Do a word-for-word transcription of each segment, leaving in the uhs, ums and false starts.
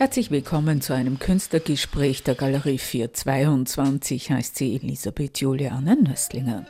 Herzlich willkommen zu einem Künstlergespräch der Galerie vierhundertzweiundzwanzig, heißt sie Elisabeth Juliane Nöstlinger.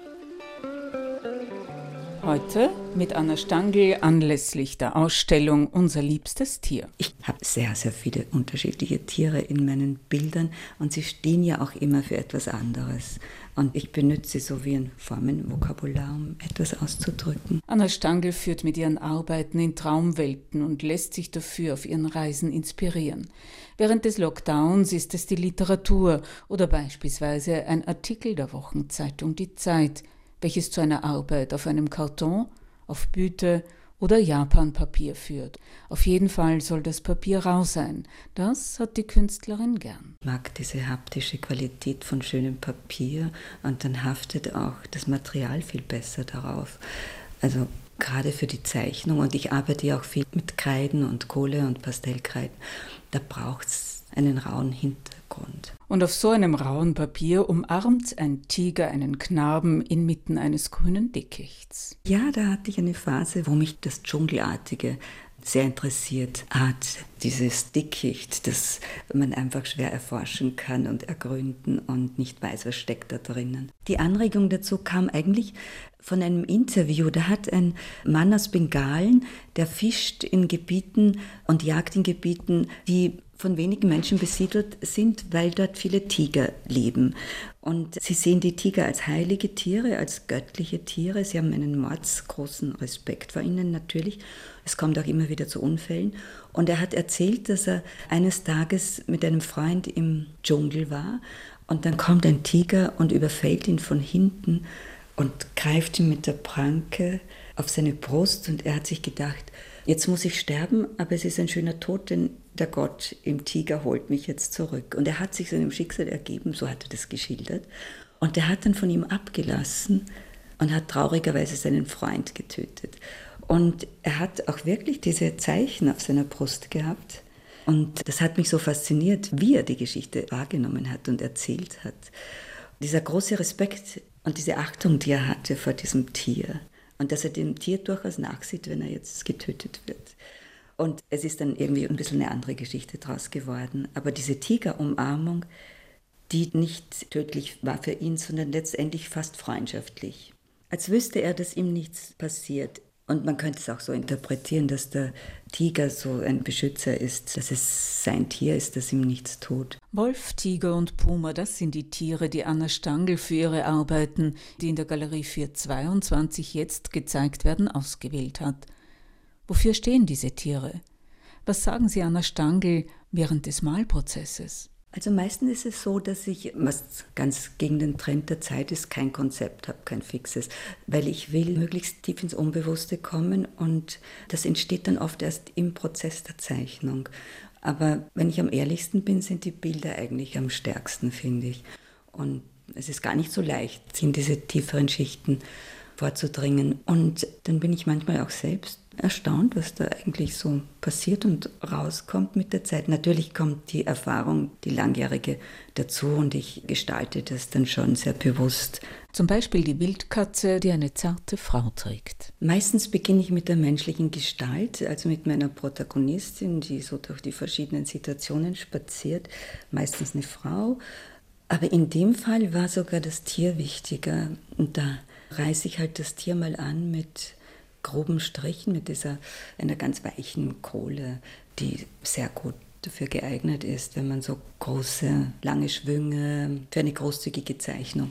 Heute mit Anna Stangl anlässlich der Ausstellung Unser liebstes Tier. Ich habe sehr, sehr viele unterschiedliche Tiere in meinen Bildern und sie stehen ja auch immer für etwas anderes. Und ich benutze sie so wie ein Formenvokabular, um etwas auszudrücken. Anna Stangl führt mit ihren Arbeiten in Traumwelten und lässt sich dafür auf ihren Reisen inspirieren. Während des Lockdowns ist es die Literatur oder beispielsweise ein Artikel der Wochenzeitung Die Zeit, welches zu einer Arbeit auf einem Karton, auf Büte oder Japanpapier führt. Auf jeden Fall soll das Papier rau sein. Das hat die Künstlerin gern. Ich mag diese haptische Qualität von schönem Papier und dann haftet auch das Material viel besser darauf. Also gerade für die Zeichnung, und ich arbeite ja auch viel mit Kreiden und Kohle- und Pastellkreiden, da braucht es einen rauen Hintergrund. Und auf so einem rauen Papier umarmt ein Tiger einen Knaben inmitten eines grünen Dickichts. Ja, da hatte ich eine Phase, wo mich das Dschungelartige sehr interessiert hat. Dieses Dickicht, das man einfach schwer erforschen kann und ergründen und nicht weiß, was steckt da drinnen. Die Anregung dazu kam eigentlich von einem Interview. Da hat ein Mann aus Bengalen, der fischt in Gebieten und jagt in Gebieten, die von wenigen Menschen besiedelt sind, weil dort viele Tiger leben. Und sie sehen die Tiger als heilige Tiere, als göttliche Tiere. Sie haben einen mordsgroßen Respekt vor ihnen natürlich. Es kommt auch immer wieder zu Unfällen. Und er hat erzählt, dass er eines Tages mit einem Freund im Dschungel war. Und dann kommt ein Tiger und überfällt ihn von hinten und greift ihn mit der Pranke auf seine Brust. Und er hat sich gedacht, jetzt muss ich sterben, aber es ist ein schöner Tod, denn der Gott im Tiger holt mich jetzt zurück. Und er hat sich seinem Schicksal ergeben, so hat er das geschildert. Und er hat dann von ihm abgelassen und hat traurigerweise seinen Freund getötet. Und er hat auch wirklich diese Zeichen auf seiner Brust gehabt. Und das hat mich so fasziniert, wie er die Geschichte wahrgenommen hat und erzählt hat. Dieser große Respekt und diese Achtung, die er hatte vor diesem Tier. Und dass er dem Tier durchaus nachsieht, wenn er jetzt getötet wird. Und es ist dann irgendwie ein bisschen eine andere Geschichte draus geworden. Aber diese Tigerumarmung, die nicht tödlich war für ihn, sondern letztendlich fast freundschaftlich. Als wüsste er, dass ihm nichts passiert. Und man könnte es auch so interpretieren, dass der Tiger so ein Beschützer ist, dass es sein Tier ist, das ihm nichts tut. Wolf, Tiger und Puma, das sind die Tiere, die Anna Stangl für ihre Arbeiten, die in der Galerie vierhundertzweiundzwanzig jetzt gezeigt werden, ausgewählt hat. Wofür stehen diese Tiere? Was sagen Sie Anna Stangl während des Malprozesses? Also meistens ist es so, dass ich, was ganz gegen den Trend der Zeit ist, kein Konzept habe, kein fixes, weil ich will möglichst tief ins Unbewusste kommen und das entsteht dann oft erst im Prozess der Zeichnung. Aber wenn ich am ehrlichsten bin, sind die Bilder eigentlich am stärksten, finde ich. Und es ist gar nicht so leicht, in diese tieferen Schichten vorzudringen. Und dann bin ich manchmal auch selbst erstaunt, was da eigentlich so passiert und rauskommt mit der Zeit. Natürlich kommt die Erfahrung, die langjährige, dazu und ich gestalte das dann schon sehr bewusst. Zum Beispiel die Wildkatze, die eine zarte Frau trägt. Meistens beginne ich mit der menschlichen Gestalt, also mit meiner Protagonistin, die so durch die verschiedenen Situationen spaziert, meistens eine Frau. Aber in dem Fall war sogar das Tier wichtiger. Und da reiße ich halt das Tier mal an mit groben Strichen, mit dieser einer ganz weichen Kohle, die sehr gut dafür geeignet ist, wenn man so große, lange Schwünge für eine großzügige Zeichnung.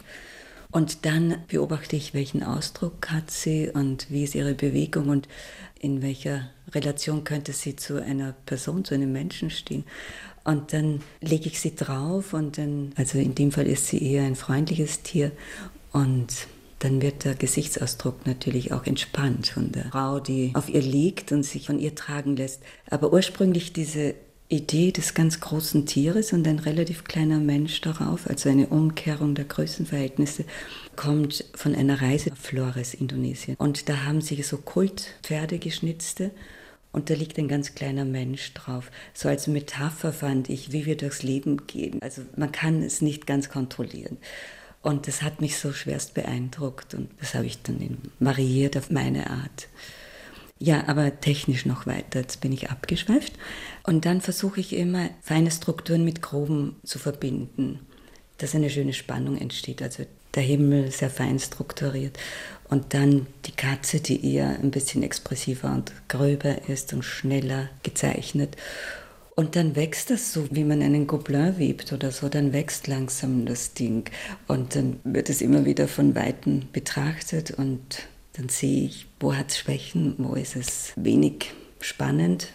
Und dann beobachte ich, welchen Ausdruck hat sie und wie ist ihre Bewegung und in welcher Relation könnte sie zu einer Person, zu einem Menschen stehen. Und dann lege ich sie drauf und dann, also in dem Fall ist sie eher ein freundliches Tier und dann wird der Gesichtsausdruck natürlich auch entspannt von der Frau, die auf ihr liegt und sich von ihr tragen lässt. Aber ursprünglich diese Idee des ganz großen Tieres und ein relativ kleiner Mensch darauf, also eine Umkehrung der Größenverhältnisse, kommt von einer Reise auf Flores, Indonesien. Und da haben sie so Kultpferde geschnitzte und da liegt ein ganz kleiner Mensch drauf. So als Metapher fand ich, wie wir durchs Leben gehen. Also man kann es nicht ganz kontrollieren. Und das hat mich so schwerst beeindruckt und das habe ich dann variiert auf meine Art. Ja, aber technisch noch weiter. Jetzt bin ich abgeschweift. Und dann versuche ich immer, feine Strukturen mit groben zu verbinden, dass eine schöne Spannung entsteht. Also der Himmel sehr fein strukturiert und dann die Katze, die eher ein bisschen expressiver und gröber ist und schneller gezeichnet. Und dann wächst das so, wie man einen Gobelin webt oder so, dann wächst langsam das Ding. Und dann wird es immer wieder von Weitem betrachtet und dann sehe ich, wo hat es Schwächen, wo ist es wenig spannend.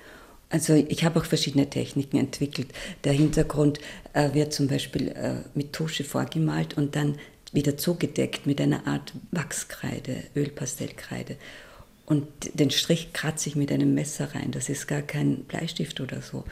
Also ich habe auch verschiedene Techniken entwickelt. Der Hintergrund äh, wird zum Beispiel äh, mit Tusche vorgemalt und dann wieder zugedeckt mit einer Art Wachskreide, Ölpastellkreide. Und den Strich kratze ich mit einem Messer rein. Das ist gar kein Bleistift oder so.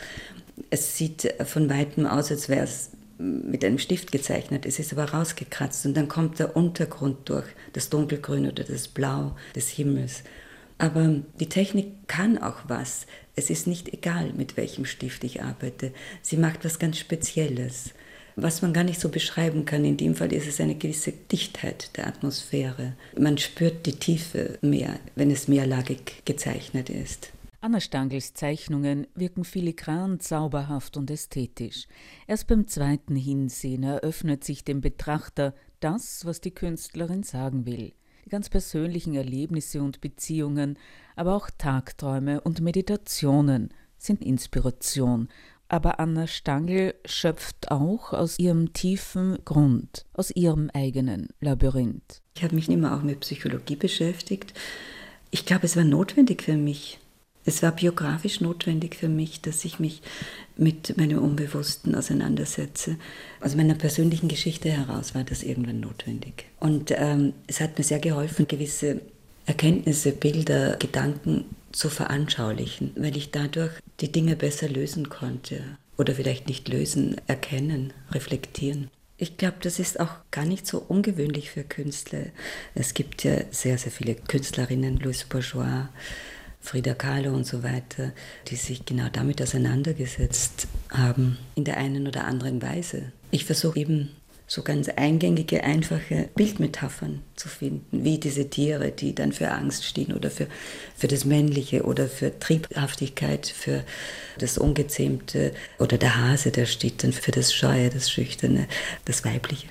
Es sieht von Weitem aus, als wäre es mit einem Stift gezeichnet. Es ist aber rausgekratzt und dann kommt der Untergrund durch, das Dunkelgrün oder das Blau des Himmels. Aber die Technik kann auch was. Es ist nicht egal, mit welchem Stift ich arbeite. Sie macht was ganz Spezielles, was man gar nicht so beschreiben kann. In dem Fall ist es eine gewisse Dichtheit der Atmosphäre. Man spürt die Tiefe mehr, wenn es mehrlagig gezeichnet ist. Anna Stangls Zeichnungen wirken filigran, zauberhaft und ästhetisch. Erst beim zweiten Hinsehen eröffnet sich dem Betrachter das, was die Künstlerin sagen will. Die ganz persönlichen Erlebnisse und Beziehungen, aber auch Tagträume und Meditationen sind Inspiration. Aber Anna Stangl schöpft auch aus ihrem tiefen Grund, aus ihrem eigenen Labyrinth. Ich habe mich immer auch mit Psychologie beschäftigt. Ich glaube, es war notwendig für mich. Es war biografisch notwendig für mich, dass ich mich mit meinem Unbewussten auseinandersetze. Aus meiner persönlichen Geschichte heraus war das irgendwann notwendig. Und ähm, es hat mir sehr geholfen, gewisse Erkenntnisse, Bilder, Gedanken zu veranschaulichen, weil ich dadurch die Dinge besser lösen konnte. Oder vielleicht nicht lösen, erkennen, reflektieren. Ich glaube, das ist auch gar nicht so ungewöhnlich für Künstler. Es gibt ja sehr, sehr viele Künstlerinnen, Louise Bourgeois, Frida Kahlo und so weiter, die sich genau damit auseinandergesetzt haben, in der einen oder anderen Weise. Ich versuche eben so ganz eingängige, einfache Bildmetaphern zu finden, wie diese Tiere, die dann für Angst stehen oder für, für das Männliche oder für Triebhaftigkeit, für das Ungezähmte oder der Hase, der steht dann für das Scheue, das Schüchterne, das Weibliche.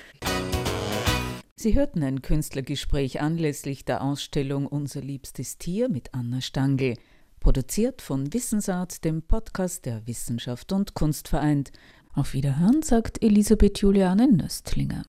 Sie hörten ein Künstlergespräch anlässlich der Ausstellung Unser liebstes Tier mit Anna Stangl, produziert von Wissensart, dem Podcast der Wissenschaft und Kunst vereint. Auf Wiederhören sagt Elisabeth Juliane Nöstlinger.